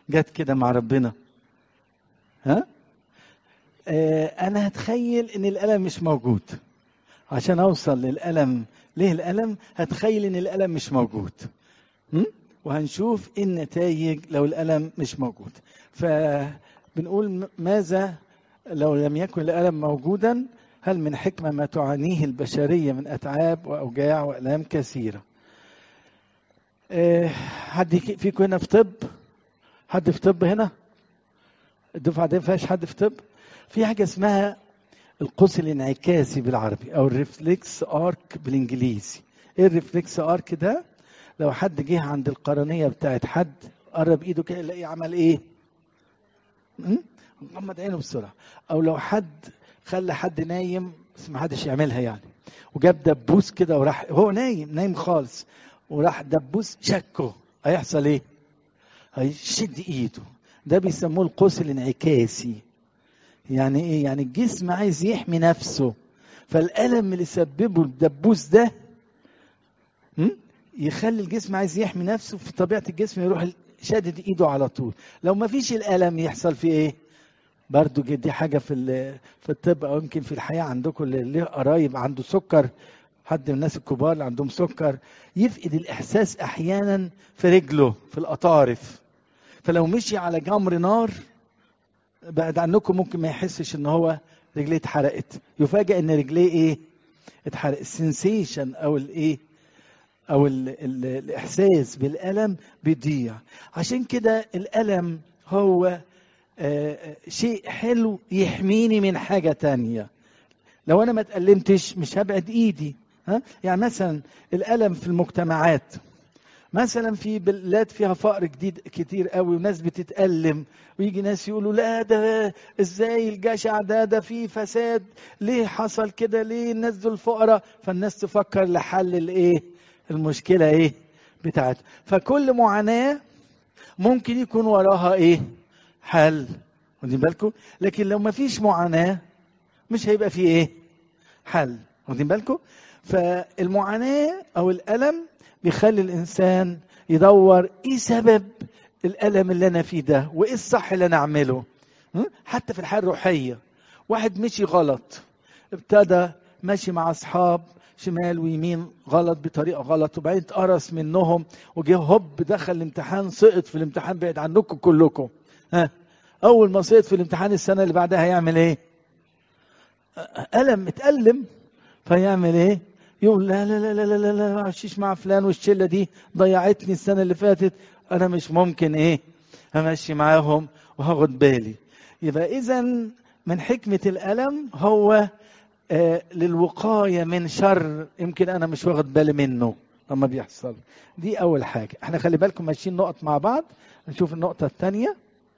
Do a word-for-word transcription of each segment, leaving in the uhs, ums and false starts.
جت كده مع ربنا؟ ها؟ آه انا هتخيل ان الالم مش موجود. عشان اوصل للالم، ليه الالم؟ هتخيل ان الالم مش موجود. م? وهنشوف ايه النتائج لو الالم مش موجود. فبنقول ماذا لو لم يكن الالم موجودا؟ هل من حكمة ما تعانيه البشرية من أتعاب وأوجاع وألام كثيرة. أه حد فيكم هنا في طب؟ حد في طب هنا؟ الدفعة دي ما فيهاش حد في طب؟ في حاجة اسمها القوس الانعكاسي بالعربي أو الريفلكس آرك بالإنجليزي. إيه الريفلكس آرك ده؟ لو حد جه عند القرنية بتاعت حد، قرب إيده كده يلاقي عمل إيه؟ غمض عينه بسرعة. أو لو حد خلى حد نايم بس ما حدش يعملها يعني، وجاب دبوس كده وراح هو نايم نايم خالص، وراح دبوس شكه، هيحصل ايه؟ هيشد ايده. ده بيسموه القوس الانعكاسي. يعني ايه؟ يعني الجسم عايز يحمي نفسه، فالألم اللي سببه الدبوس ده يخلي الجسم عايز يحمي نفسه، في طبيعة الجسم يروح شادد ايده على طول. لو ما فيش الألم يحصل فيه ايه؟ برضو دي حاجة في في الطب أو يمكن في الحياة عندكم، اللي ليه قرايب عنده سكر، حد من الناس الكبار اللي عندهم سكر، يفقد الإحساس أحيانا في رجله في الأطارف. فلو مشي على جمر نار بعد عنكم ممكن ما يحسش إن هو رجليه اتحرقت، يفاجئ إن رجليه إيه؟ اتحرق. السنسيشن أو الإيه؟ أو ال ال الإحساس بالألم بيضيع. عشان كده الألم هو آه شيء حلو يحميني من حاجة تانية. لو أنا ما تألمتش مش هبعد إيدي. ها؟ يعني مثلا الألم في المجتمعات، مثلا في بلاد فيها فقر جديد كتير قوي وناس بتتألم، ويجي ناس يقولوا لا ده ازاي الجشع ده ده فيه فساد، ليه حصل كده، ليه الناس دول فقراء؟ فالناس تفكر لحل الايه المشكلة ايه بتاعتها. فكل معاناة ممكن يكون وراها ايه حل، واخدين بالكم؟ لكن لو ما فيش معاناة مش هيبقى فيه ايه حل، واخدين بالكم؟ فالمعاناة او الألم بيخلي الإنسان يدور إيه سبب الألم اللي أنا فيه ده، وإيه الصح اللي أنا أعمله. حتى في الحياة الروحية، واحد مشي غلط، ابتدى ماشي مع أصحاب شمال ويمين غلط بطريقة غلط، وبعدين اتقرص منهم وجه هوب دخل الامتحان، سقط في الامتحان بعد عنكم كلكم. ها، أول ما سقط في الامتحان السنة اللي بعدها هيعمل إيه؟ ألم، اتألم. فيعمل إيه؟ يقول لا لا لا لا لا لا لا عشيش مع فلان والشله دي ضيعتني السنه اللي فاتت، انا مش ممكن ايه همشي معاهم وهاخد بالي. يبقى اذا من حكمه الالم هو آه للوقايه من شر يمكن انا مش واخد بالي منه لما بيحصل. دي اول حاجه. احنا خلي بالكم ماشيين نقط مع بعض، نشوف النقطه الثانيه.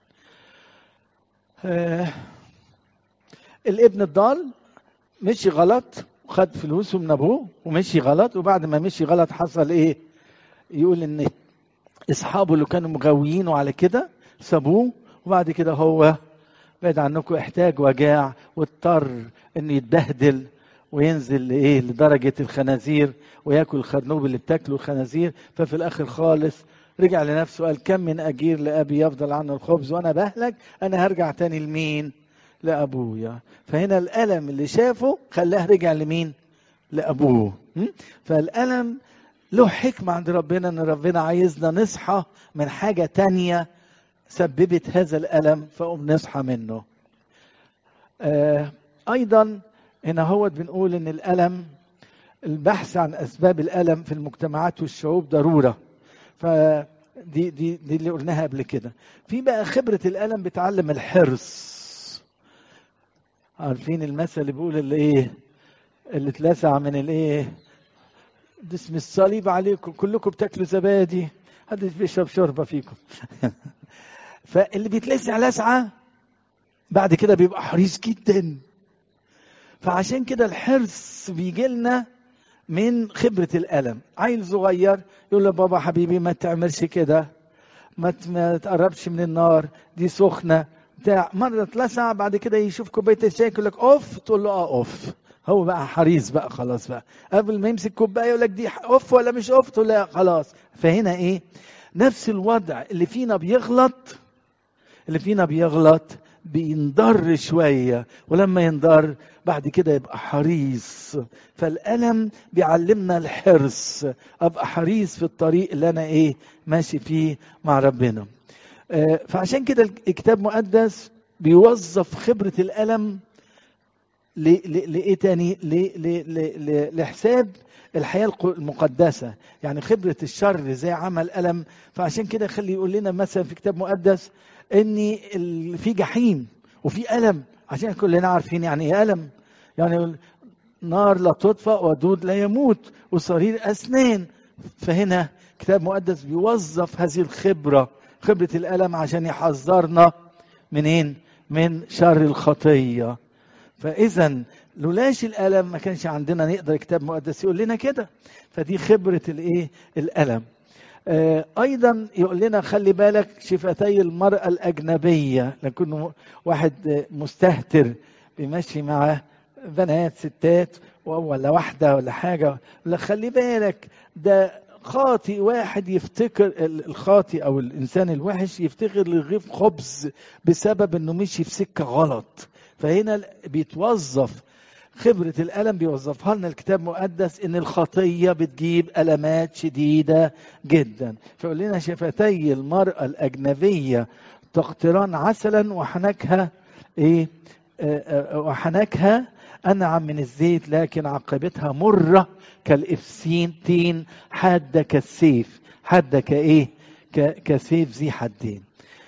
آه الابن الضال مشي غلط، خد فلوسه من ابوه ومشي غلط، وبعد ما مشي غلط حصل ايه؟ يقول ان اصحابه اللي كانوا مغويينه على كده سابوه، وبعد كده هو بعد عنكم احتاج وجاع واضطر انه يتبهدل وينزل لايه لدرجه الخنازير وياكل الخرنوب اللي بتاكله الخنازير. ففي الاخر خالص رجع لنفسه قال كم من اجير لابي يفضل عنه الخبز وانا بهلك، انا هرجع تاني لمين؟ لأبويا. فهنا الألم اللي شافه خلاه رجع لمين؟ لأبوه. فالألم له حكمة عند ربنا، أن ربنا عايزنا نصحى من حاجة تانية سببت هذا الألم فقوم نصحى منه. آه أيضا هنا هو بنقول أن الألم، البحث عن أسباب الألم في المجتمعات والشعوب ضرورة. فدي دي دي اللي قلناها قبل كده. في بقى خبرة الألم بتعلم الحرص. عارفين المثل اللي بيقول اللي ايه اللي اتلسع من الايه اسم الصليب عليكم كلكم بتاكلوا زبادي، حد بيشرب شوربه فيكم. فاللي بيتلسع لسعه بعد كده بيبقى حريص جدا. فعشان كده الحرص بيجي لنا من خبره الالم. عيل صغير يقول له بابا حبيبي ما تعملش كده، ما تقربش من النار دي سخنه بتاع. مرة اتلسع بعد كده يشوف كوباية الشاي يقول لك اوف، تقول له اه اوف. هو بقى حريص بقى خلاص بقى، قبل ما يمسك كوباية يقول لك دي اوف ولا مش اوف، تقول لا خلاص. فهنا ايه؟ نفس الوضع اللي فينا بيغلط اللي فينا بيغلط بينضر شوية، ولما ينضر بعد كده يبقى حريص. فالألم بيعلمنا الحرص، أبقى حريص في الطريق اللي أنا إيه ماشي فيه مع ربنا. آه فعشان كده الكتاب المقدس بيوظف خبرة الألم لإيه تاني؟ لحساب الحياة المقدسة، يعني خبرة الشر زي عمل ألم. فعشان كده خلي يقول لنا مثلا في كتاب مقدس إن في جحيم وفي ألم، عشان كلنا عارفين يعني إيه ألم. يعني نار لا تطفأ ودود لا يموت وصرير أسنان. فهنا كتاب مقدس بيوظف هذه الخبرة، خبرة الألم، عشان يحذرنا منين؟ من شر الخطية. فإذا لولاش الألم ما كانش عندنا نقدر كتاب مقدس يقول لنا كده. فدي خبرة الإيه؟ الألم. آه أيضا يقول لنا خلي بالك شفتي المرأة الأجنبية، لكن واحد مستهتر بيمشي مع بنات ستات ولا واحدة ولا حاجة، لا خلي بالك ده خاطئ. واحد يفتكر الخاطئ أو الإنسان الوحش يفتكر لغيف خبز بسبب أنه مشي في سكة غلط. فهنا بيتوظف خبرة الألم، بيوظفها لنا الكتاب المقدس إن الخطية بتجيب ألمات شديدة جدا. فيقول لنا شفتي المرأة الأجنبية تقطران عسلا وحنكها إيه؟ آه وحنكها أنعم من الزيت، لكن عاقبتها مرة كالإفسين تين حادة كالسيف. حادة كإيه؟ كسيف ذي حدين.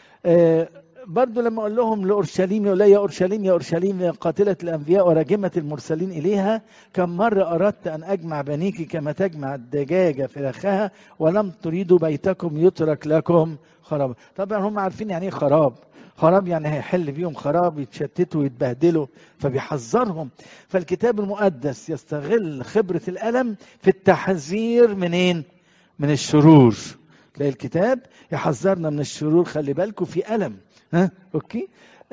آه برضو لما أقول لهم لأورشليم يقول لي يا أورشليم يا أورشليم يا قاتلة الأنبياء وراجمة المرسلين إليها، كم مرة أردت أن أجمع بنيك كما تجمع الدجاجة فراخها ولم تريدوا بيتكم يترك لكم خراب. طبعا هم عارفين يعني إيه خراب. خراب يعني هيحل بيهم خراب، يتشتتوا ويتبهدلوا، فبيحذرهم. فالكتاب المقدس يستغل خبرة الألم في التحذير منين؟ من الشرور. تلاقي الكتاب يحذرنا من الشرور، خلي بالكم في ألم. ها اوكي.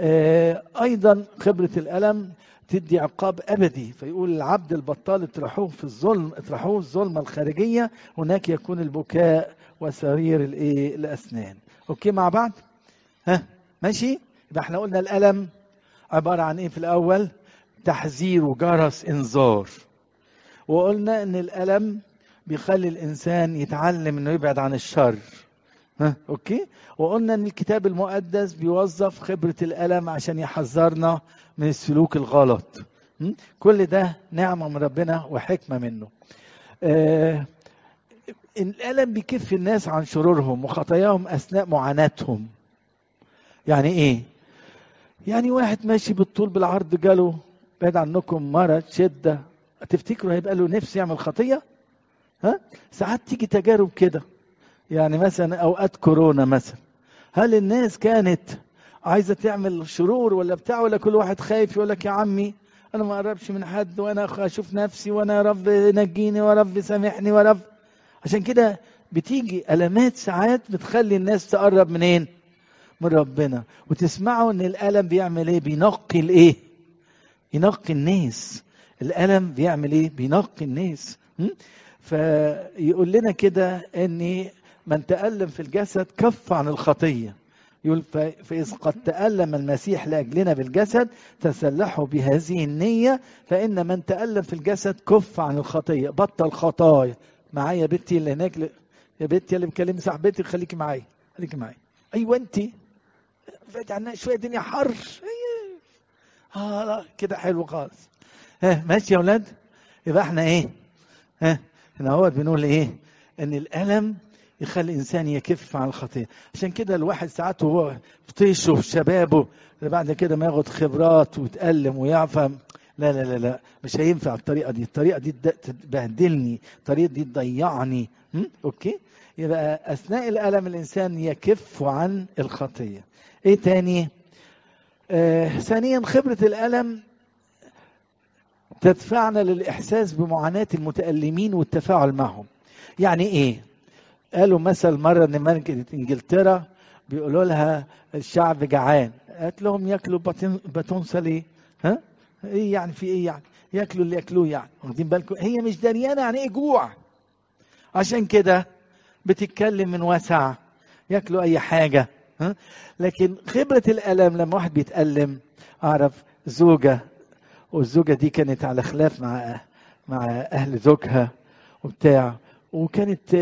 آه ايضا خبره الالم تدي عقاب ابدي. فيقول العبد البطال اطرحوه في الظلم، اطرحوه الظلمه الخارجيه، هناك يكون البكاء وسرير الايه الاسنان. اوكي مع بعض؟ ها ماشي. يبقى احنا قلنا الالم عباره عن ايه في الاول؟ تحذير وجرس انذار. وقلنا ان الالم بيخلي الانسان يتعلم انه يبعد عن الشر. ها اوكي. وقلنا ان الكتاب المقدس بيوظف خبرة الألم عشان يحذرنا من السلوك الغلط. كل ده نعمة من ربنا وحكمة منه. آه الألم بيكف الناس عن شرورهم وخطاياهم أثناء معاناتهم. يعني إيه؟ يعني واحد ماشي بالطول بالعرض جاله بعد عنكم مرض شدة، تفتكروا هيبقى له نفس يعمل خطية؟ ها؟ ساعات تيجي تجارب كده، يعني مثلا أوقات كورونا مثلا، هل الناس كانت عايزة تعمل شرور ولا بتاع، ولا كل واحد خايف يقول لك يا عمي أنا ما أقربش من حد وأنا أشوف نفسي وأنا يا رب نجيني يا رب سامحني يا رب. عشان كده بتيجي ألمات ساعات بتخلي الناس تقرب منين؟ من ربنا. وتسمعوا إن الألم بيعمل إيه؟ بينقي الإيه؟ ينقي الناس. الألم بيعمل إيه؟ بينقي الناس. فيقول لنا كده إن من تألم في الجسد كف عن الخطية. يقول فإذ قد تألم المسيح لأجلنا بالجسد تسلحوا بهذه النية، فإن من تألم في الجسد كف عن الخطية. بطل خطايا. معايا بنتي اللي هناك ل... يا بنتي اللي بكلمي صاحبتي خليكي معايا خليكي معايا. أيوة أنت فات عنا شوية الدنيا حر. آه كده حلو خالص. ها ماشي يا أولاد. يبقى احنا إيه؟ ها هنا هو بنقول إيه؟ إن الألم يخلي الإنسان يكف عن الخطيئة. عشان كده الواحد ساعات وهو في طيشه في شبابه بعد كده ما ياخد خبرات ويتألم ويعفى، لا لا لا لا مش هينفع الطريقة دي. الطريقة دي تبهدلني، الطريقة دي تضيعني. أوكي. يبقى أثناء الألم الإنسان يكف عن الخطية. إيه تاني؟ آه ثانيا خبرة الألم تدفعنا للإحساس بمعاناة المتألمين والتفاعل معهم. يعني إيه؟ قالوا مثل مرة ان ملكة انجلترا بيقولوا لها الشعب جعان، قالت لهم ياكلوا باتونسه ليه؟ ها؟ ايه يعني في ايه يعني؟ ياكلوا اللي ياكلوه يعني. واخدين بالكم؟ هي مش دريانه يعني ايه جوع. عشان كده بتتكلم من وسع، ياكلوا اي حاجه. ها؟ لكن خبرة الألم لما واحد بيتألم، أعرف زوجة والزوجة دي كانت على خلاف مع مع أهل زوجها وبتاع، وكانت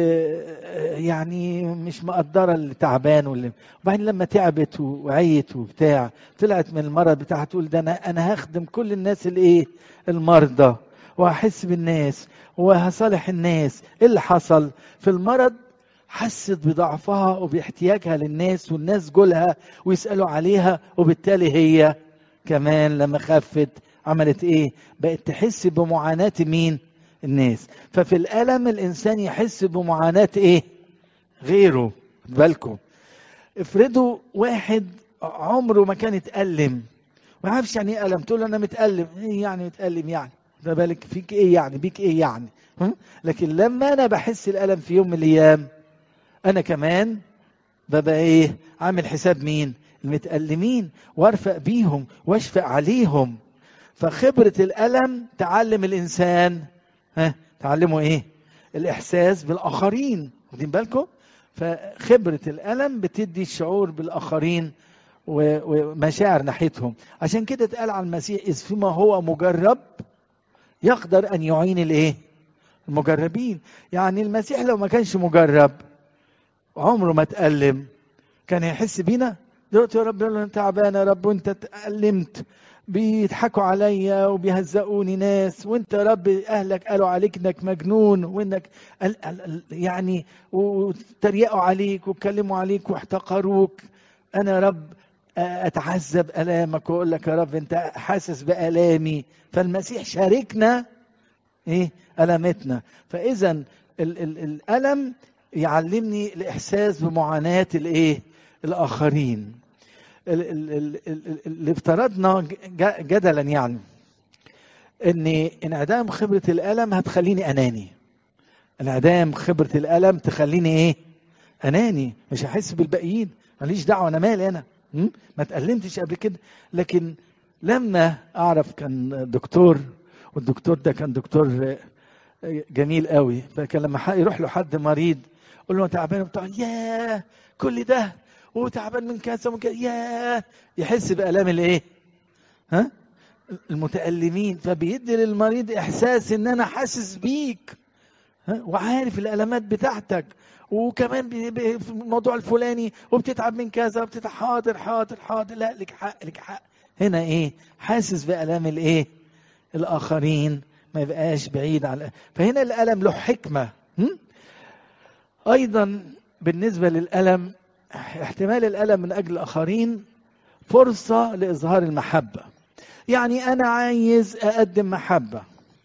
يعني مش مقدرة اللي تعبان واللي، وبعدين لما تعبت وعيت وبتاع طلعت من المرض بتاعها تقول ده أنا أنا هخدم كل الناس الإيه المرضى وهحس بالناس وهصالح الناس. إيه اللي حصل في المرض؟ حست بضعفها وباحتياجها للناس، والناس جولها ويسألوا عليها، وبالتالي هي كمان لما خفت عملت ايه؟ بقت تحس بمعاناة مين؟ الناس. ففي الألم الإنسان يحس بمعاناة ايه؟ غيره. بالكم افرضوا واحد عمره ما كان يتألم، ما عارفش يعني ايه ألم، تقول انا متألم، ايه يعني متألم يعني؟ ده بالك فيك ايه يعني؟ بيك ايه يعني؟ لكن لما انا بحس الألم في يوم من الايام، انا كمان ببقى ايه؟ عامل حساب مين؟ المتألمين، وارفق بيهم واشفق عليهم. فخبرة الألم تعلم الإنسان، ها تعلمه ايه؟ الإحساس بالآخرين. واخدين بالكم؟ فخبرة الألم بتدي الشعور بالآخرين ومشاعر ناحيتهم. عشان كده اتقال عن المسيح إذ فيما هو مجرب يقدر أن يعين الايه؟ المجربين. يعني المسيح لو ما كانش مجرب عمره ما تألم، كان يحس بينا؟ دلوقتي يا رب يقول له انت تعبان يا رب وانت تألمت، بيضحكوا عليا وبيهزقوني ناس، وانت يا رب اهلك قالوا عليك انك مجنون وانك يعني وتريقوا عليك واتكلموا عليك واحتقروك. انا يا رب اتعذب الامك واقول لك يا رب انت حاسس بالامي. فالمسيح شاركنا ايه؟ المتنا. فاذا ال ال الالم يعلمني الاحساس بمعاناة الايه؟ الاخرين. اللي افترضنا جدلا يعني ان انعدام خبرة الالم هتخليني اناني. انعدام خبرة الالم تخليني ايه؟ اناني، مش هحس بالباقيين، ماليش دعوة انا مالي انا، ما تألمتش قبل كده. لكن لما اعرف كان دكتور، والدكتور ده كان دكتور جميل قوي، فكان لما يروح له حد مريض يقول له تعبان بتاع ياه كل ده وتعبان من كذا ومن كذا، ياه يحس بآلام الايه؟ ها؟ المتألمين. فبيدي للمريض احساس ان انا حاسس بيك، ها؟ وعارف الالامات بتاعتك، وكمان في الموضوع الفلاني وبتتعب من كذا وبتتعب، حاضر حاضر حاضر، لا لك حق لك حق. هنا ايه؟ حاسس بآلام الايه؟ الاخرين، ما يبقاش بعيد عن. فهنا الألم له حكمة. أيضا بالنسبة للألم، احتمال الألم من أجل الآخرين فرصة لإظهار المحبة. يعني أنا عايز أقدم محبة،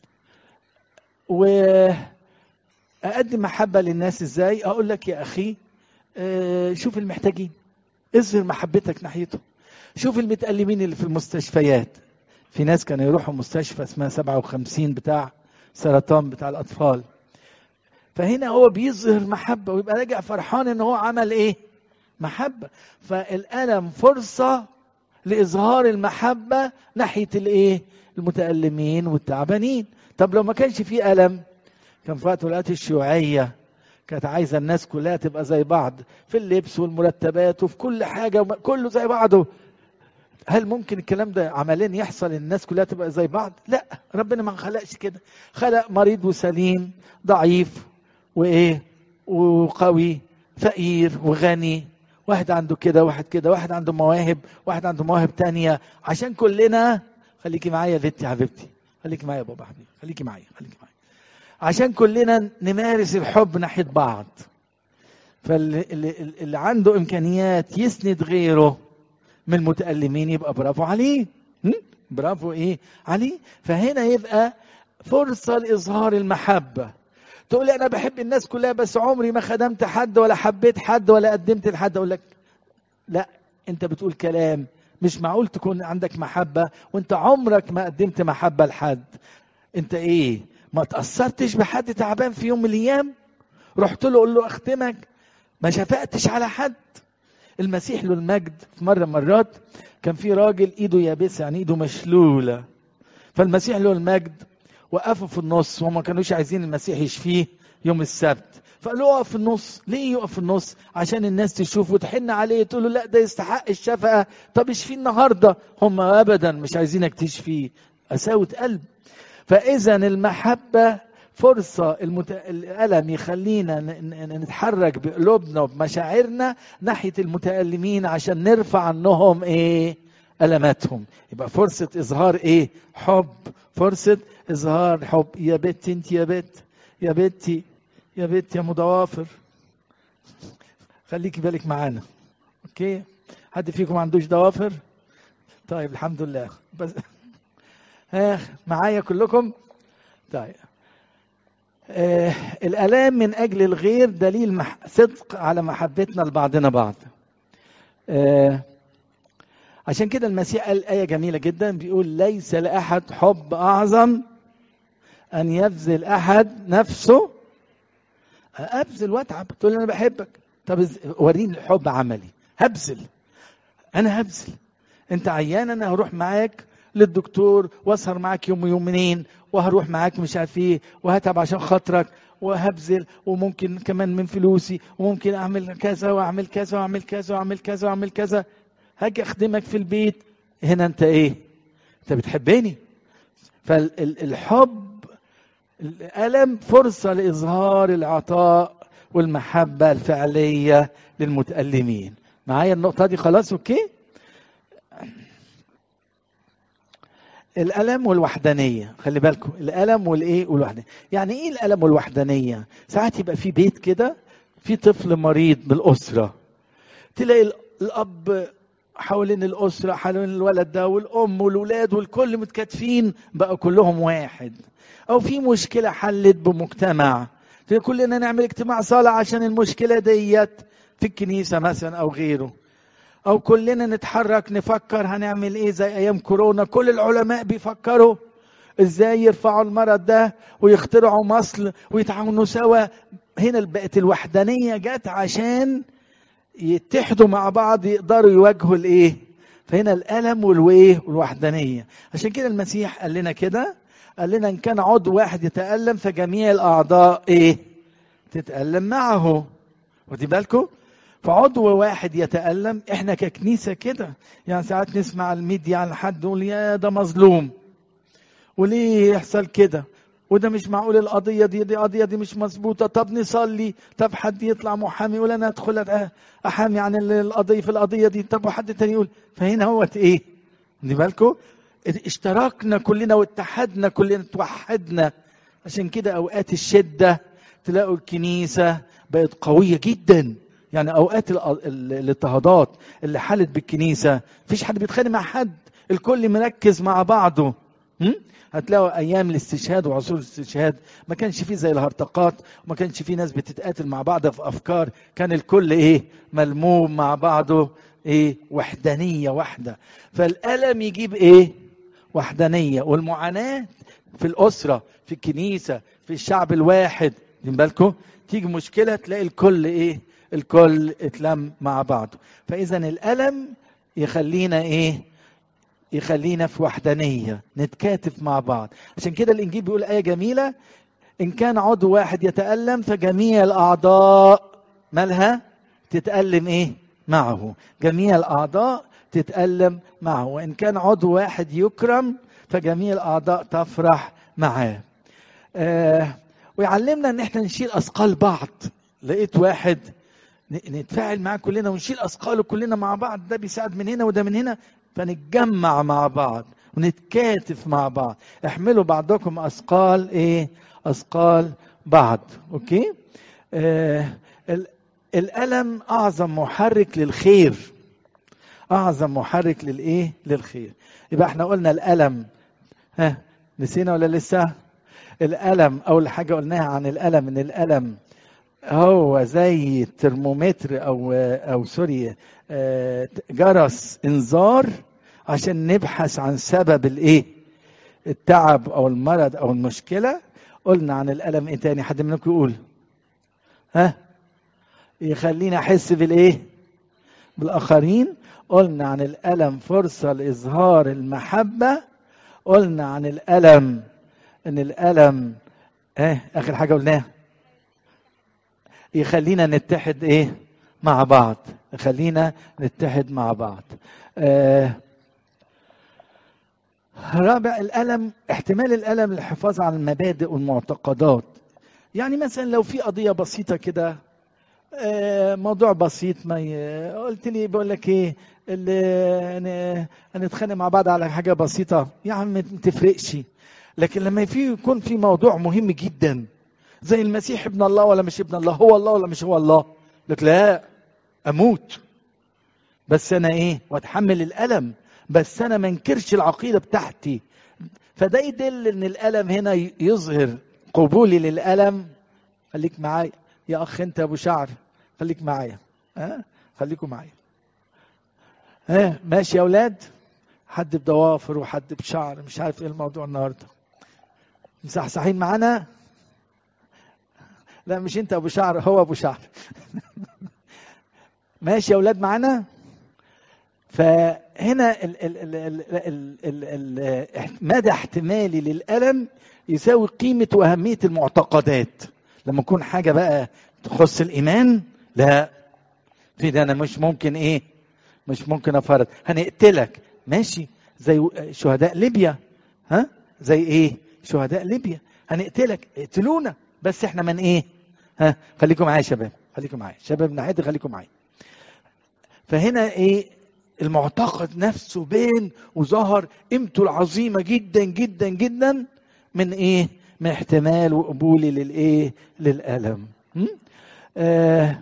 وأقدم محبة للناس إزاي؟ أقول لك يا أخي اه شوف المحتاجين، اظهر محبتك ناحيته. شوف المتألمين اللي في المستشفيات. في ناس كانوا يروحوا مستشفى اسمها سبعة وخمسين بتاع سرطان بتاع الأطفال، فهنا هو بيظهر محبة ويبقى راجع فرحان ان هو عمل ايه؟ محبة. فالألم فرصة لإظهار المحبة ناحية الايه؟ المتألمين والتعبانين. طب لو ما كانش فيه ألم، كان في وقت الولايات الشيوعية كانت عايزة الناس كلها تبقى زي بعض في اللبس والمرتبات وفي كل حاجة، كله زي بعضه. هل ممكن الكلام ده عمليا يحصل الناس كلها تبقى زي بعض؟ لا، ربنا ما خلقش كده. خلق مريض وسليم، ضعيف وايه وقوي، فقير وغني، واحد عنده كده واحد كده، واحد عنده مواهب واحد عنده مواهب تانية، عشان كلنا. خليكي معايا يا بنتي حبيبتي، خليكي معايا يا بابا حبيبي، خليكي معايا خليكي معايا عشان كلنا نمارس الحب ناحية بعض. فاللي اللي عنده إمكانيات يسند غيره من المتألمين يبقى برافو عليه، برافو ايه عليه. فهنا يبقى فرصة لإظهار المحبة. تقول لي أنا بحب الناس كلها بس عمري ما خدمت حد ولا حبيت حد ولا قدمت لحد. أقول لك لا، أنت بتقول كلام مش معقول تكون عندك محبة وأنت عمرك ما قدمت محبة لحد. أنت إيه؟ ما تأثرتش بحد تعبان في يوم من الأيام؟ رحت له قول له أختمك؟ ما شفقتش على حد؟ المسيح له المجد في مرة مرات كان في راجل ايده يابسة، يعني ايده مشلولة، فالمسيح له المجد وقفوا في النص وما كانوش عايزين المسيح يشفيه يوم السبت، فقال له اقف في النص. ليه يقف في النص؟ عشان الناس تشوف وتحن عليه، تقول له لا ده يستحق الشفقه، طب اشفيه النهارده. هم ابدا مش عايزينك تشفيه، قساوه قلب. فاذا المحبه فرصه، المت... الالم يخلينا نتحرك بقلوبنا وبمشاعرنا ناحيه المتالمين عشان نرفع عنهم ايه؟ ألماتهم. يبقى فرصة إظهار إيه؟ حب. فرصة إظهار حب. يا بنتي أنت، يا بنت، يا بنتي، يا بنتي، يا مضوافر، خليكي بالك معانا. أوكي؟ حد فيكم ما عندوش ضوافر؟ طيب الحمد لله. بس ها معايا كلكم؟ طيب. آه الآلام من أجل الغير دليل مح... صدق على محبتنا لبعضنا بعض. آه عشان كده المسيح قال آية جميلة جدا، بيقول ليس لأحد حب أعظم أن يبذل أحد نفسه. أبذل وأتعب، تقول لي أنا بحبك، طب وريني الحب عملي. هبذل، أنا هبذل. أنت عيان، أنا هروح معاك للدكتور وأسهر معاك يوم ويومين، وهروح معاك مش عارف إيه، وهتعب عشان خاطرك، وهبذل، وممكن كمان من فلوسي، وممكن أعمل كذا وأعمل كذا وأعمل كذا وأعمل كذا وأعمل كذا. هاجي أخدمك في البيت. هنا أنت إيه؟ أنت بتحبني. فالحب، الألم فرصة لإظهار العطاء والمحبة الفعلية للمتألمين. معايا النقطة دي؟ خلاص أوكي. الألم والوحدانية، خلي بالكم، الألم والإيه والوحدانية. يعني إيه الألم والوحدانية؟ ساعات يبقى في بيت كده في طفل مريض بالأسرة، تلاقي الأب حوالين الأسرة، حوالين الولد ده، والأم والولاد والكل متكاتفين بقى كلهم واحد. أو في مشكلة حلت بمجتمع، كلنا نعمل اجتماع صلاة عشان المشكلة ديت في الكنيسة مثلا أو غيره. أو كلنا نتحرك نفكر هنعمل إيه زي أيام كورونا، كل العلماء بيفكروا إزاي يرفعوا المرض ده ويخترعوا مصل ويتعاونوا سوا. هنا بقت الوحدانية جت عشان يتحدوا مع بعض يقدروا يواجهوا الايه. فهنا الالم والوايه والوحدانيه. عشان كده المسيح قال لنا كده، قال لنا ان كان عضو واحد يتالم فجميع الاعضاء ايه؟ تتالم معه. ودي بالكم، فعضو واحد يتالم. احنا ككنيسه كده يعني ساعات نسمع الميديا عن حد يقول يا ده مظلوم، وليه يحصل كده، وده مش معقول، القضية دي دي قضية دي مش مظبوطة، طب نصلي، طب حد يطلع محامي يقول أنا أدخل أحامي عن القضية في القضية دي، طب وحد تاني يقول. فهنا هو إيه؟ خدي بالكم، اشتركنا كلنا واتحدنا كلنا، توحدنا. عشان كده أوقات الشدة تلاقوا الكنيسة بقت قوية جدا. يعني أوقات الاضطهادات اللي حلت بالكنيسة مفيش حد بيتخانق مع حد، الكل مركز مع بعضه. هتلاقوا ايام الاستشهاد وعصور الاستشهاد ما كانش فيه زي الهرطقات، وما كانش فيه ناس بتتقاتل مع بعض في افكار، كان الكل ايه؟ ملموم مع بعضه، ايه؟ وحدانيه واحده. فالالم يجيب ايه؟ وحدانيه. والمعاناه في الاسره، في الكنيسه، في الشعب الواحد، خدين بالكم، تيجي مشكله تلاقي الكل ايه؟ الكل اتلم مع بعضه. فاذا الالم يخلينا ايه؟ يخلينا في وحدانية، نتكاتف مع بعض. عشان كده الإنجيل بيقول آية جميلة، إن كان عضو واحد يتألم فجميع الأعضاء مالها؟ تتألم إيه؟ معه. جميع الأعضاء تتألم معه. وإن كان عضو واحد يكرم فجميع الأعضاء تفرح معاه. آه ويعلمنا إن إحنا نشيل أثقال بعض. لقيت واحد نتفاعل معاه كلنا ونشيل أثقاله كلنا مع بعض، ده بيساعد من هنا وده من هنا، فنتجمع مع بعض ونتكاتف مع بعض. احملوا بعضكم أثقال ايه؟ أثقال بعض. اوكي. آه الألم أعظم محرك للخير. أعظم محرك للإيه؟ للخير. يبقى احنا قلنا الألم، ها نسينا ولا لسه؟ الألم أول حاجة قلناها عن الألم إن الألم هو زي الترمومتر او او سوري جرس انذار عشان نبحث عن سبب الايه؟ التعب او المرض او المشكله. قلنا عن الالم ايه تاني؟ حد منكم يقول؟ ها؟ يخليني احس بالايه؟ بالاخرين. قلنا عن الالم فرصه لاظهار المحبه. قلنا عن الالم ان الالم اه اخر حاجه قلناها يخلينا نتحد ايه مع بعض، يخلينا نتحد مع بعض. آه رابع، الألم، احتمال الألم للحفاظ على المبادئ والمعتقدات. يعني مثلا لو في قضية بسيطة كده، آه موضوع بسيط، ما ي... قلت لي بقول لك ايه اللي هنتخانق مع بعض على حاجة بسيطة، يا عم ما تفرقش. لكن لما في يكون في موضوع مهم جدا زي المسيح ابن الله ولا مش ابن الله، هو الله ولا مش هو الله، لك لا اموت بس انا ايه واتحمل الالم، بس انا ما انكرش العقيده بتاعتي. فده يدل ان الالم هنا يظهر قبولي للالم. خليك معايا يا اخ انت ابو شعر، خليك معايا، ها خليكم معايا، ها ماشي يا اولاد. حد بضوافر وحد بشعر، مش عارف ايه الموضوع النهارده، مصحصحين معانا؟ لا مش انت ابو شعر، هو ابو شعر. ماشي يا اولاد معانا. فهنا ال ال ال ال ال ال ال مدى احتمالي للألم يساوي قيمة وأهمية المعتقدات. لما يكون حاجة بقى تخص الإيمان، لا في ده أنا مش ممكن إيه مش ممكن أفرط، هنقتلك ماشي زي شهداء ليبيا، ها زي إيه شهداء ليبيا، هنقتلك اقتلونا بس إحنا من إيه ها خليكم معايا يا شباب، خليكم معايا شباب نعد، خليكم معايا. فهنا إيه المعتقد نفسه بين وظهر قيمته العظيمة جدا جدا جدا من ايه من احتمال وقبولي للايه للألم. آه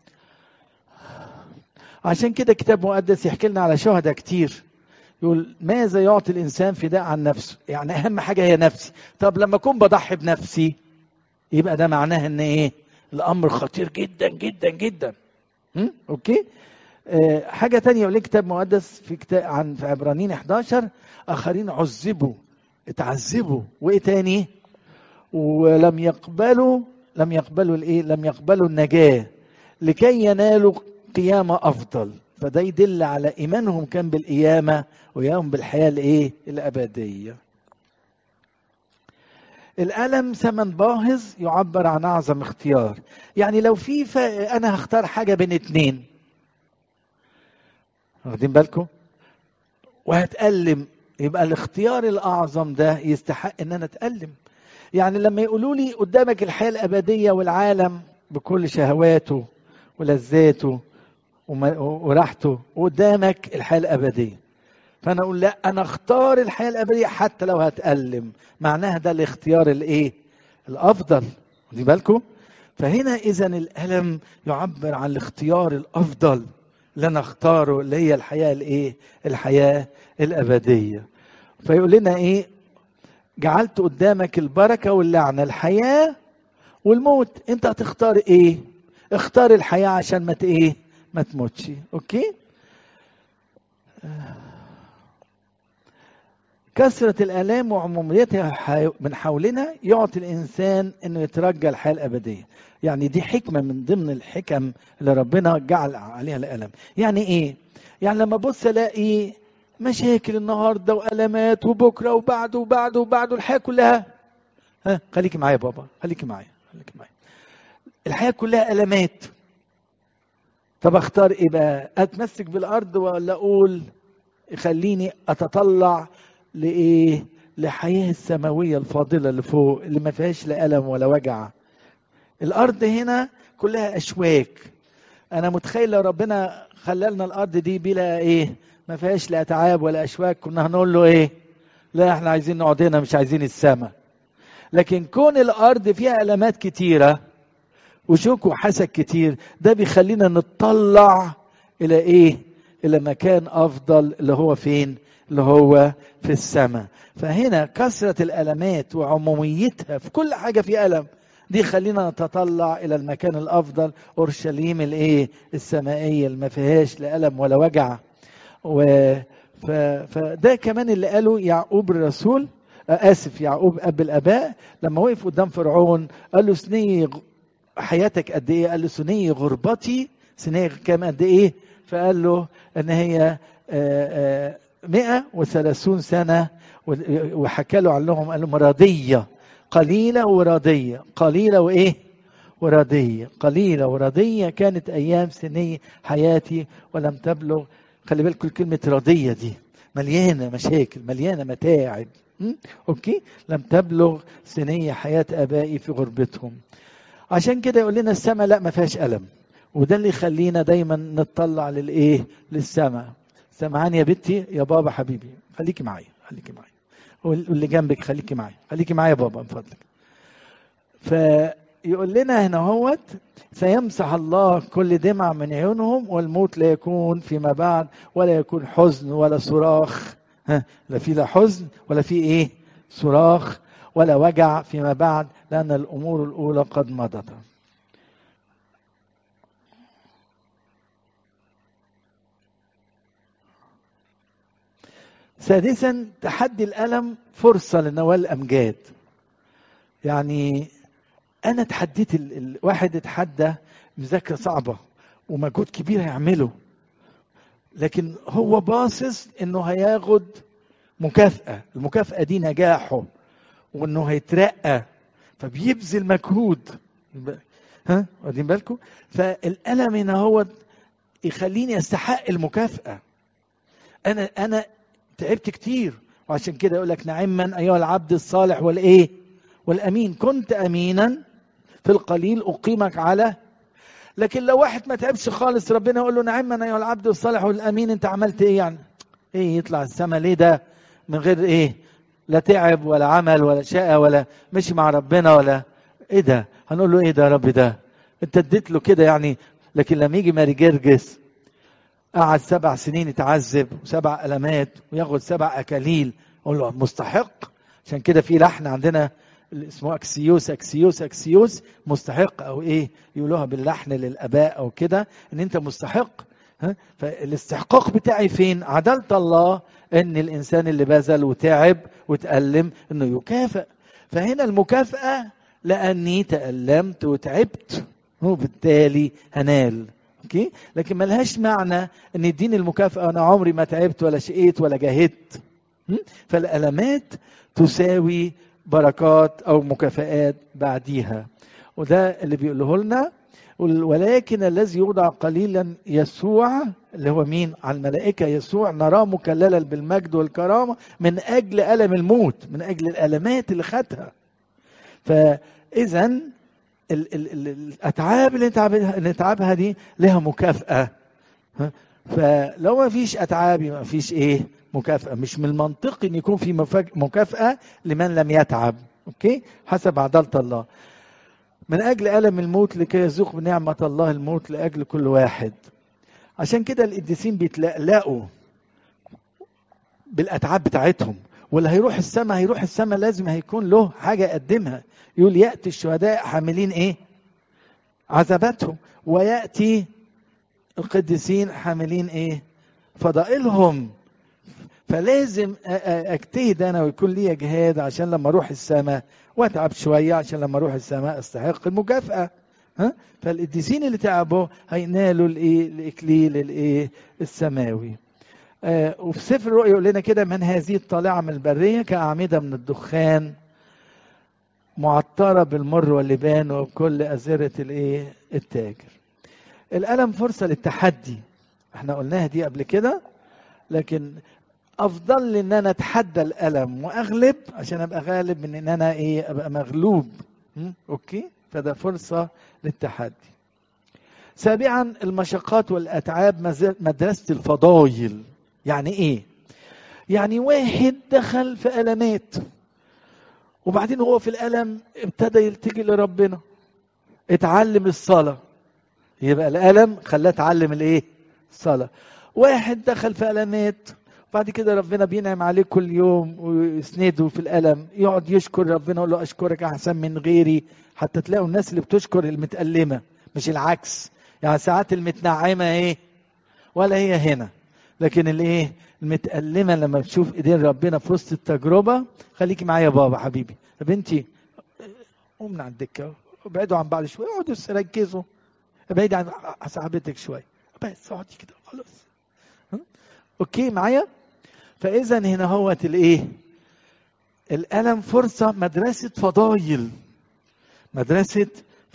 عشان كده كتاب مقدس يحكي لنا على شهداء كتير، يقول ماذا يعطي الانسان فداء عن نفسه، يعني اهم حاجة هي نفسي. طب لما اكون بضحي بنفسي يبقى ده معناه ان ايه الامر خطير جدا جدا جدا. م? اوكي. أه حاجة تانية يقول لك كتاب مقدس في كتاب عن في عبرانيين احد عشر، آخرين عذبوا اتعذبوا وإيه تاني ولم يقبلوا لم يقبلوا الإيه لم يقبلوا النجاة لكي ينالوا قيامة أفضل. فده يدل على إيمانهم كان بالقيامة وإيمانهم بالحياة الإيه الأبدية. الألم ثمن باهظ يعبر عن أعظم اختيار. يعني لو في ف... أنا هختار حاجة بين اتنين، واخدين بالكم، وهتألم، يبقى الاختيار الأعظم ده يستحق ان انا اتألم. يعني لما يقولوا لي قدامك الحياة الأبدية والعالم بكل شهواته ولذاته وراحته، وقدامك الحياة الأبدية، فأنا أقول لا أنا اختار الحياة الأبدية حتى لو هتألم، معناها ده الاختيار الإيه الأفضل. واخدين بالكم؟ فهنا إذن الألم يعبر عن الاختيار الأفضل اللي انا اختاره، اللي هي الحياه الايه الحياه الابديه. فيقول لنا ايه جعلت قدامك البركه واللعنه، الحياه والموت، انت هتختار ايه؟ اختار الحياه عشان ما ايه ما تموتش. اوكي. كثرة الآلام وعموميتها من حولنا يعطي الإنسان أنه يترجى الحياة الأبدية. يعني دي حكمة من ضمن الحكم اللي ربنا جعل عليها الألم. يعني إيه؟ يعني لما بص ألاقي مشاكل النهاردة وألمات وبكرة وبعده وبعده وبعده الحياة كلها، ها خليكي معايا بابا، خليكي معايا خليكي معايا الحياة كلها ألمات. طب أختار إيه بقى؟ أتمسك بالأرض ولا أقول خليني أتطلع لإيه لحياة السماوية الفاضلة اللي فوق اللي ما فيهاش لا ألم ولا وجع. الأرض هنا كلها أشواك. أنا متخيل لو ربنا خلالنا الأرض دي بلا إيه ما فيهاش لا أتعاب ولا أشواك، كنا هنقول له إيه لا إحنا عايزين نقعد هنا مش عايزين السماء. لكن كون الأرض فيها ألمات كتيرة وشوك وحسد كتير، ده بيخلينا نتطلع إلى إيه إلى مكان أفضل اللي هو فين اللي هو في السماء. فهنا كثرة الألمات وعموميتها في كل حاجة في ألم دي خلينا نتطلع إلى المكان الأفضل، أورشليم الإيه السمائية اللي ما فيهاش لا ألم ولا وجع. و ف... فده كمان اللي قاله يعقوب الرسول، آسف يعقوب أب الآباء، لما وقف قدام فرعون قال له سني حياتك قد إيه؟ قال له سني غربتي، سني كام قد إيه؟ فقال له ان هي مئة وثلاثون سنة، وحكى له عنهم قال له راضية قليلة وراضية قليلة وايه وردية، قليلة وردية كانت أيام سني حياتي ولم تبلغ. خلي بالكم كلمة ردية دي مليانة مشاكل، مليانة متاعب. م? أوكي، لم تبلغ سني حياة آبائي في غربتهم. عشان كده يقول لنا السماء لا ما فيهاش ألم، وده اللي يخلينا دايما نتطلع للإيه؟ للسماء. سمعان يا بنتي يا بابا حبيبي، خليكي معايا خليكي معايا، واللي جنبك خليكي معايا خليكي معايا يا بابا من فضلك. فيقول لنا هنا هوت سيمسح الله كل دمع من عيونهم، والموت لا يكون فيما بعد، ولا يكون حزن ولا صراخ. ها، لا في لا حزن ولا في ايه؟ صراخ، ولا وجع فيما بعد، لأن الأمور الأولى قد مضت. سادسا، تحدي الألم فرصة لنوال الأمجاد. يعني أنا تحديت ال... الواحد اتحدى مذاكرة صعبة ومجهود كبير هيعمله، لكن هو باصص إنه هياخد مكافأة، المكافأة دي نجاحه وإنه هيترقى، فبيبذل مجهود. ها واخدين بالكم؟ فالألم هنا هو يخليني أستحق المكافأة. أنا أنا تعبت كتير، وعشان كده يقول لك نعما أيها العبد الصالح والإيه؟ والأمين، كنت أمينا في القليل أقيمك على. لكن لو واحد ما تعبش خالص ربنا يقول له نعما أيها العبد الصالح والأمين، أنت عملت إيه يعني؟ إيه يطلع السما ليه ده من غير إيه؟ لا تعب ولا عمل ولا شقى ولا مشي مع ربنا ولا إيه ده؟ هنقول له إيه ده يا رب ده؟ أنت اديت له كده يعني. لكن لما يجي ماري جرجس قعد سبع سنين يتعذب وسبع ألمات وياخد سبع أكاليل، أقول له مستحق. عشان كده في لحن عندنا اسمه أكسيوس أكسيوس أكسيوس، مستحق أو إيه يقولوها باللحن للآباء أو كده، إن أنت مستحق. ها؟ فالاستحقاق بتاعي فين؟ عدالة الله إن الإنسان اللي بذل وتعب وتألم إنه يكافئ. فهنا المكافأة لأني تألمت وتعبت وبالتالي هنال. اوكي، لكن ملهاش معنى ان يديني المكافأة وانا عمري ما تعبت ولا شقيت ولا جاهدت. فالألمات تساوي بركات او مكافآت بعديها، وده اللي بيقوله لنا. ولكن الذي يوضع قليلا يسوع، اللي هو مين؟ على الملائكة. يسوع نراه مكللا بالمجد والكرامة من أجل ألم الموت، من أجل الألمات اللي خدها. فإذا ال ال ال الأتعاب اللي نتعبها, نتعبها دي لها مكافأة. فلو ما فيش أتعاب ما فيش إيه؟ مكافأة. مش من المنطقي أن يكون في مكافأة لمن لم يتعب. أوكي، حسب عدالة الله. من أجل ألم الموت لكي يذوق بنعمة الله الموت لأجل كل واحد. عشان كده القديسين بيتلقلقوا بالأتعاب بتاعتهم، واللي هيروح السماء هيروح السماء لازم هيكون له حاجة يقدمها. يقول يأتي الشهداء حاملين إيه؟ عذاباتهم، ويأتي القديسين حاملين إيه؟ فضائلهم. فلازم أجتهد أنا ويكون لي جهاد عشان لما أروح السماء، وأتعب شوية عشان لما أروح السماء أستحق المكافأة. ها؟ فالقديسين اللي تعبوا هينالوا الإيه؟ الإكليل الإيه؟ السماوي. آه وفي سفر الرؤيا يقول لنا كده: من هذه الطالعة من البرية كأعمدة من الدخان معطرة بالمر واللبان وبكل أزرة الإيه؟ التاجر. الألم فرصة للتحدي، احنا قلناها دي قبل كده، لكن أفضل لي إن أنا أتحدى الألم وأغلب عشان أبقى غالب من إن أنا إيه؟ أبقى مغلوب. م? أوكي، فده فرصة للتحدي. سابعا، المشقات والأتعاب مدرسة الفضائل. يعني إيه؟ يعني واحد دخل في ألمات وبعدين هو في الألم ابتدى يلتجي لربنا، اتعلم الصلاة، يبقى الألم خلاه اتعلم الايه؟ الصلاة. واحد دخل في ألمات بعد كده ربنا بينعم عليه كل يوم ويسنده في الألم، يقعد يشكر ربنا، يقول له أشكرك أحسن من غيري. حتى تلاقوا الناس اللي بتشكر المتألمة مش العكس. يعني ساعات المتنعمة ايه؟ ولا هي هنا، لكن الايه؟ المتألمة لما بتشوف ايدين ربنا في وسط التجربة. خليكي معايا يا بابا حبيبي، يا بنتي قوم من على الدكة، ابعدوا عن بعض شوية، اقعدوا ركزوا، ابعد عن صاحبتك شوية، بس اقعدي كده خلاص. اوكي معايا؟ فاذا هنا هو الايه؟ الألم فرصة، مدرسة فضايل، مدرسة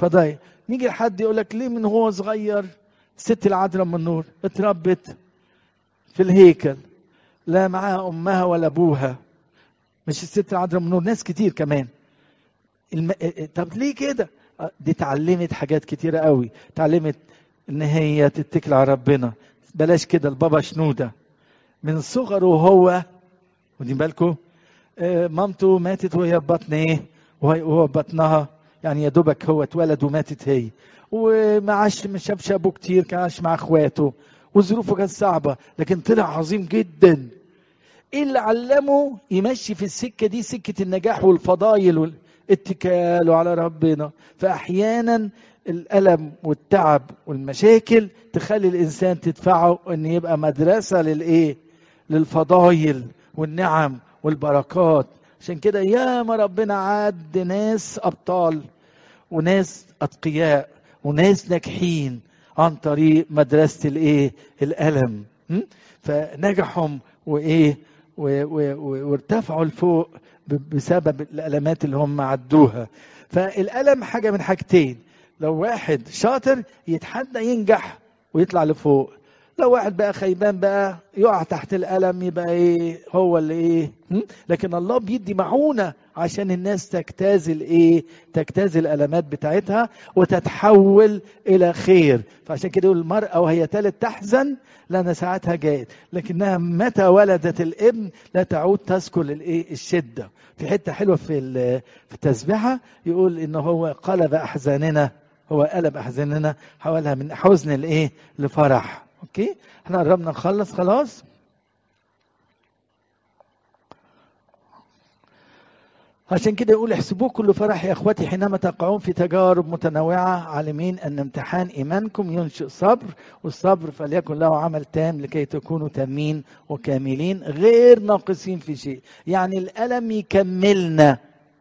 فضايل. نيجي لحد يقول لك ليه من هو صغير الست العذراء من النور اتربت في الهيكل، لا معاها امها ولا ابوها، مش الست العذراء من النور، ناس كتير كمان. الم... طب ليه كده؟ دي اتعلمت حاجات كتيره قوي، اتعلمت ان هي تتكل على ربنا. بلاش كده، البابا شنوده من صغره وهو، ودي بالكم، آه مامته ماتت وهي ببطن ايه، وهو ببطنها، يعني يا دوبك هو اتولد وماتت هي، وما عاش، ما شافش ابوه كتير، كان عاش مع اخواته وظروفه كانت صعبه، لكن طلع عظيم جدا. ايه اللي علمه يمشي في السكه دي، سكه النجاح والفضايل والاتكال على ربنا؟ فاحيانا الالم والتعب والمشاكل تخلي الانسان تدفعه ان يبقى مدرسه للايه، للفضايل والنعم والبركات. عشان كده يا ما ربنا عاد ناس ابطال وناس اتقياء وناس ناجحين عن طريق مدرسه الايه، الالم. فنجحهم وايه وارتفعوا لفوق بسبب الالمات اللي هم عدوها. فالالم حاجه من حاجتين، لو واحد شاطر يتحدى ينجح ويطلع لفوق، لو واحد بقى خيبان بقى يقع تحت الالم يبقى ايه، هو اللي ايه. لكن الله بيدي معونه عشان الناس تجتاز الايه، تجتاز الالمات بتاعتها وتتحول الى خير. فعشان كده يقول المرأة وهي تلد تحزن لأن ساعتها جاءت، لكنها متى ولدت الابن لا تعود تذكر الايه، الشده. في حته حلوه في في التسبيحه يقول ان هو قلب احزاننا، هو قلب احزاننا، حولها من حزن لايه، لفرح. اوكي، احنا قربنا نخلص خلاص. عشان كده يقول احسبوه كل فرح يا اخوتي حينما تقعون في تجارب متنوعه، عالمين ان امتحان ايمانكم ينشئ صبر، والصبر فليكن له عمل تام لكي تكونوا تامين وكاملين غير ناقصين في شيء. يعني الالم يكملنا،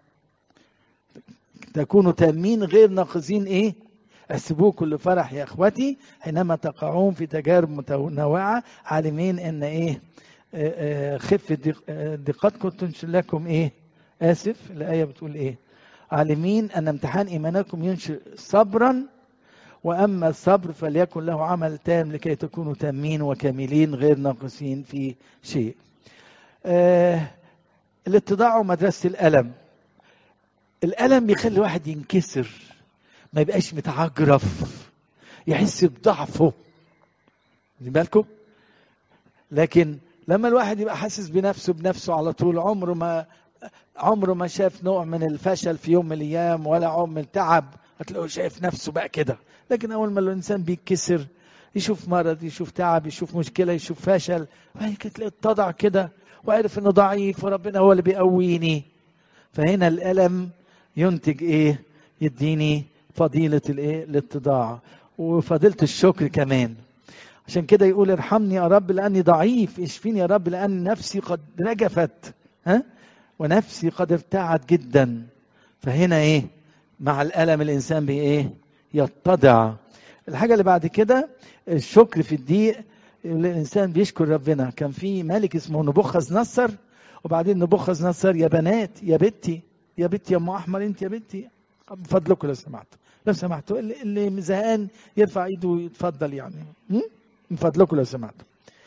تكونوا تامين غير ناقصين ايه. احسبوه كل فرح يا اخوتي حينما تقعون في تجارب متنوعه، عالمين ان ايه، خف دقتكم تنشئ لكم ايه، آسف الآية بتقول إيه، عالمين أن امتحان إيمانكم ينشئ صبرا، وأما الصبر فليكن له عمل تام لكي تكونوا تامين وكاملين غير ناقصين في شيء. آه الاتضاع ومدرسة الألم. الألم بيخلي الواحد ينكسر، ما يبقاش متعجرف، يحس بضعفه، خدوا بالكم. لكن لما الواحد يبقى حاسس بنفسه بنفسه على طول، عمره ما عمره ما شاف نوع من الفشل في يوم من الايام ولا عمر من التعب، هتلاقيه شايف نفسه بقى كده. لكن اول ما الانسان بيتكسر، يشوف مرض، يشوف تعب، يشوف مشكله، يشوف فشل، تلاقيه اتضع كده وعرف انه ضعيف وربنا هو اللي بيقويني. فهنا الالم ينتج ايه، يديني فضيله الايه، الاتضاع وفضيله الشكر كمان. عشان كده يقول ارحمني يا رب لاني ضعيف، اشفيني يا رب لان نفسي قد رجفت، ها، ونفسي قد ارتعت جدا. فهنا ايه، مع الالم الانسان بي ايه، يتضع. الحاجه اللي بعد كده الشكر في الضيق، الانسان بيشكر ربنا. كان في ملك اسمه نبوخذ نصر، وبعدين نبوخذ نصر يا بنات يا بنتي يا بنتي يا ام احمر انت يا بنتي، من فضلكم لو سمحتوا لو سمحتوا اللي, اللي زهقان يرفع ايده ويتفضل، يعني من فضلكم لو سمحتوا.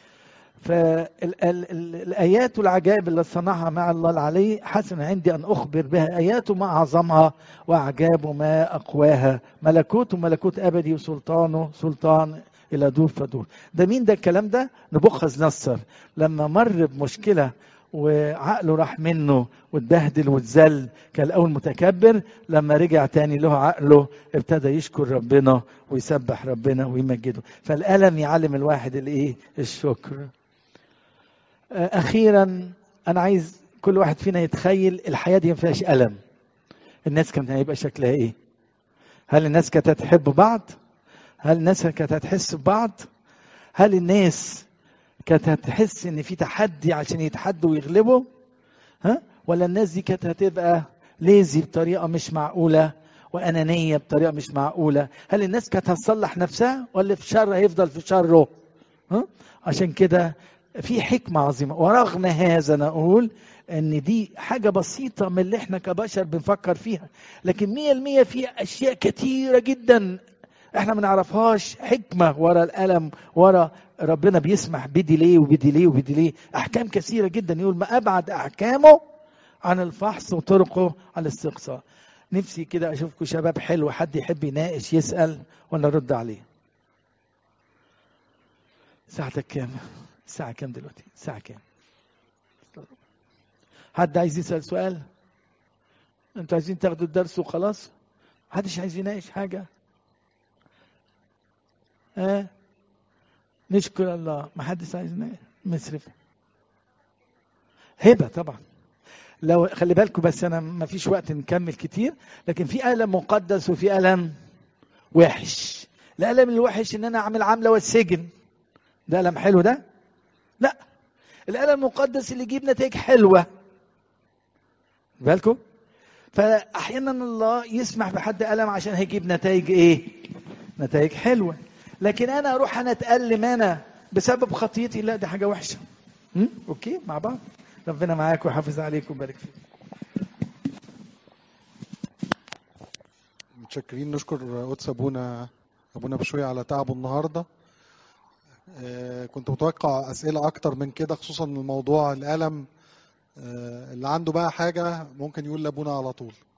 فالآيات والعجائب اللي صنعها مع الله العلي حسن عندي أن أخبر بها، آياته ما أعظمها وأعجابه ما أقواها، ملكوته ملكوت أبدي وسلطانه سلطان إلى دور فدور. ده مين ده الكلام ده؟ نبوخذ نصر لما مر بمشكلة وعقله راح منه واتبهدل واتذل، كان الأول متكبر، لما رجع تاني له عقله ابتدى يشكر ربنا ويسبح ربنا ويمجده. فالألم يعلم الواحد الإيه؟ الشكر. أخيرا أنا عايز كل واحد فينا يتخيل الحياة دي ما فيهاش ألم، الناس كانت هيبقى شكلها إيه؟ هل الناس كانت هتحب بعض؟ هل الناس كانت هتحس ببعض؟ هل الناس كانت هتحس إن في تحدي عشان يتحدوا ويغلبوا؟ ها؟ ولا الناس دي كانت هتبقى ليزي بطريقة مش معقولة وأنانية بطريقة مش معقولة؟ هل الناس كانت هتصلح نفسها ولا في شر هيفضل في شره؟ ها؟ عشان كده في حكمة عظيمة. ورغم هذا نقول ان دي حاجة بسيطة من اللي احنا كبشر بنفكر فيها، لكن مية المية في اشياء كتيرة جدا احنا ما نعرفهاش، حكمة ورا الألم، ورا ربنا بيسمح بدي ليه وبدي ليه وبدي ليه، احكام كثيرة جدا. يقول ما ابعد احكامه عن الفحص وطرقه عن الاستقصاء. نفسي كده اشوفكم شباب حلو، حد يحب يناقش يسأل ولا رد عليه. ساعتك كام؟ الساعة كام دلوقتي؟ الساعة كام؟ حد عايز يسأل سؤال؟ انتوا عايزين تاخدوا الدرس وخلاص؟ محدش عايز يناقش حاجة؟ ها آه؟ نشكر الله. محدش عايز يناقش. مصرف هبة طبعا. لو خلي بالكم بس انا ما فيش وقت نكمل كتير، لكن في ألم مقدس وفي ألم وحش. الألم الوحش ان انا اعمل عملة والسجن، ده ألم حلو ده؟ لا. الألم المقدس اللي يجيب نتائج حلوة. بالكم؟ فأحيانا الله يسمح بحد ألم عشان هيجيب نتائج ايه؟ نتائج حلوة. لكن انا اروح انا اتألم انا بسبب خطيتي، لا دي حاجة وحشة. م? اوكي مع بعض. ربنا معاك ويحافظ عليك ويبارك فيك. متشكرين، نشكر قدس ابونا ابونا بشوي على تعبه النهارده. آه كنت متوقع اسئله اكتر من كده، خصوصا الموضوع الالم. آه اللي عنده بقى حاجه ممكن يقول لابونا على طول.